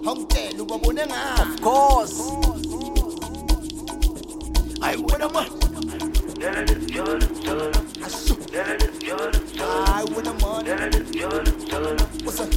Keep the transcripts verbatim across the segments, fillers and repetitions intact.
Of course. I wanna man. I wanna man. What's up?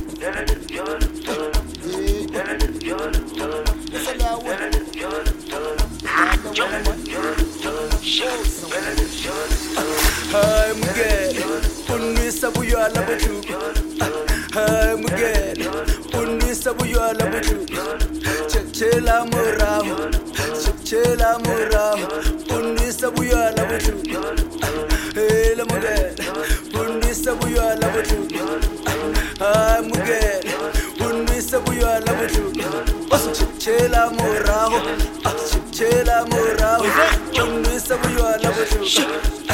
I'm good. Unwi sabu yo ala butu. I'm good. Unwi sabu yo ala butu. Chela morao. Chela morao. Unwi sabu yo ala butu. Hey, I'm good. Unwi sabu yo ala butu. I'm good. Unwi sabu yo ala butu. Chela morao. Chela morao. Unwi sabu yo ala butu.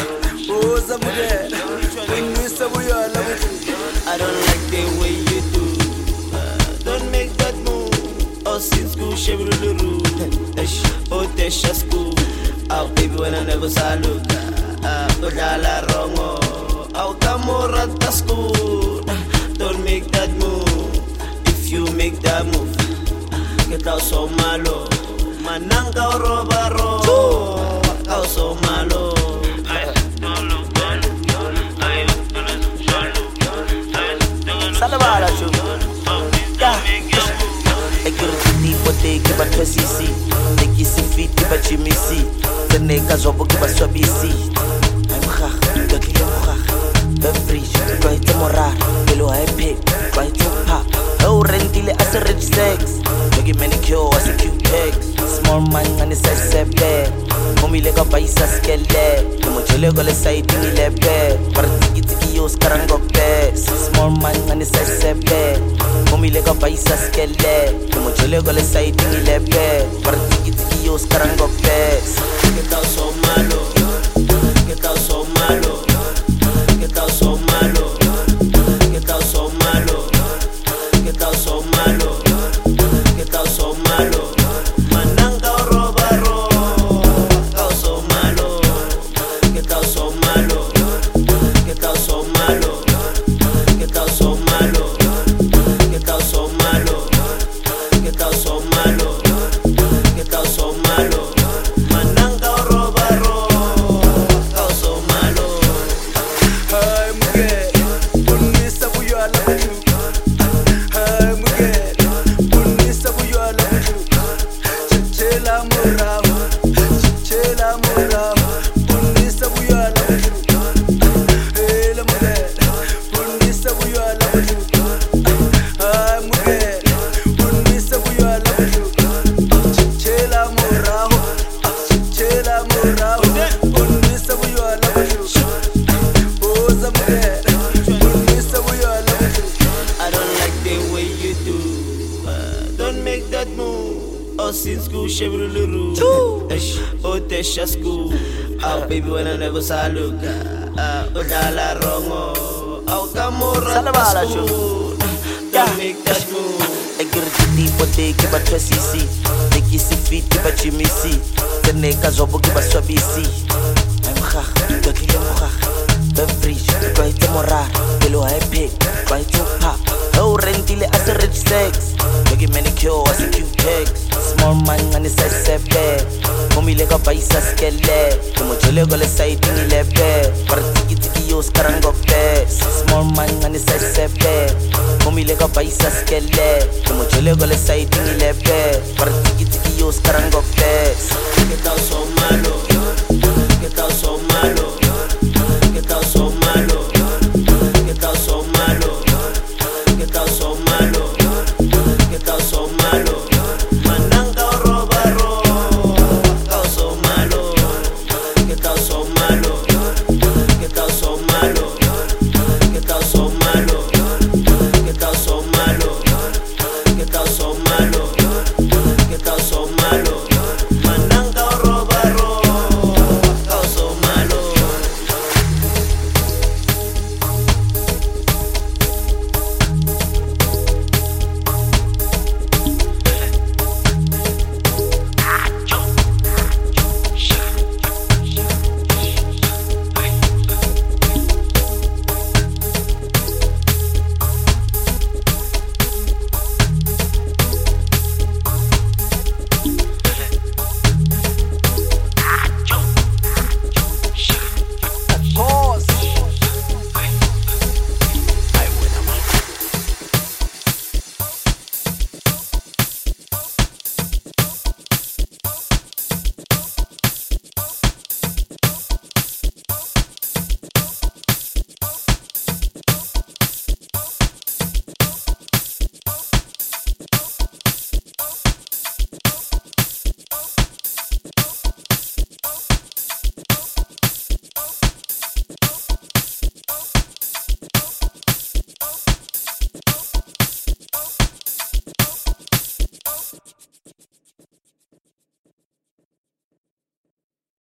I don't like the way you do. Uh, don't make that move. Oh, since school, she will do. Oh, Tesha school. Oh, baby, when I never saw look. Ah, but I wrong. Oh, come on, at the school. Don't make that move. If you make that move, get out so malo. Mananga robaro. Out so malo. Salabala chu. Yeah. Ekiriti pote kiba twesisi. Ekisi fit kiba chimisi. Tene kazobo kiba swabisi. I'm khah, kakile khah. Beverage, kwa ite morar. Kelo happy, kwa ite pop. Oh, rentile as a rich sex. Yogi manicure as a cute ex. Small man and it's a sebe. Momi lega paisa skele. Mo chele gole side ni lebe. Partiki tiki yo skarango pe. Small man and it's a sebe. Momi lega paisa skele. Mo chele gole side ni lebe. Partiki tiki yo skarango pe. Que tal so malo. Que tal so malo. Que tal so malo. Que tal so malo. Que tal so malo. Que tal so malo. Mananga robaro. Tal so malo. Que tal so malo. Que tal so malo. Que tal so malo. Que tal so malo. Que tal so malo. Que tal so malo. Mananga robaro. Tal so malo. I'm good. Unwi sabu yo ala butu. I'm good. Unwi sabu yo ala butu. Chela morao. Chela morao. Unwi sabu yo ala butu. Hey, I'm good. Unwi sabu yo ala butu. I'm good. Unwi sabu yo ala butu. Chela morao. Chela morao. Unwi sabu yo ala butu. Oh, I'm good. Unwi sabu yo ala butu. I don't like the way you do. Uh, don't make that move. Oh, since school, she will do. Oh, Tesha school. Oh, baby, when I never saw look. Ah, oh, dala wrong. Oh, come on, Salabala chu. don't make that move. Ekiriti pote kiba twesisi. Ekisi fit kiba chimisi. Tene kazobo kiba swabisi. I'm khah, kakile khah. Beverage, kwa ite morar. Kelo happy, kwa ite pop. Oh, rentile as a rich sex. Yogi manicure as a cute ex. Small man and it's a sebe. Momi lega paisa skele. Mo chele gole side ni lebe. Partiki tiki yo skarango pe. Small man and it's a sebe. Momi lega paisa skele. Mo chele gole side ni lebe. Partiki tiki yo skarango